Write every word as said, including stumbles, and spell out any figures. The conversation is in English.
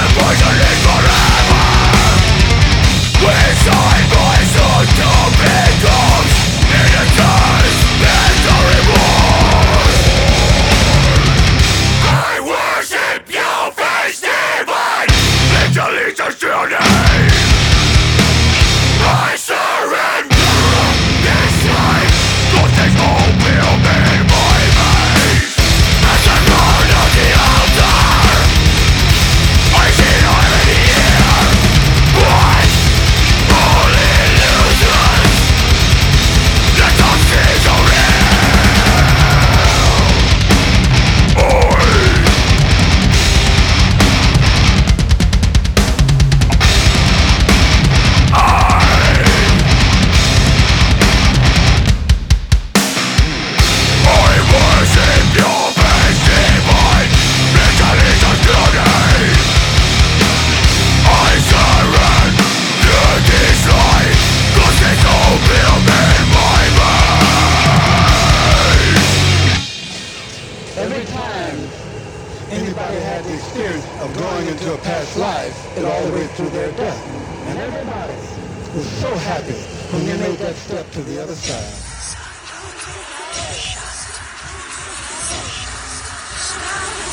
Every time anybody had the experience of going into a past life and all the way through their death. And everybody was so happy when they made that step to the other side.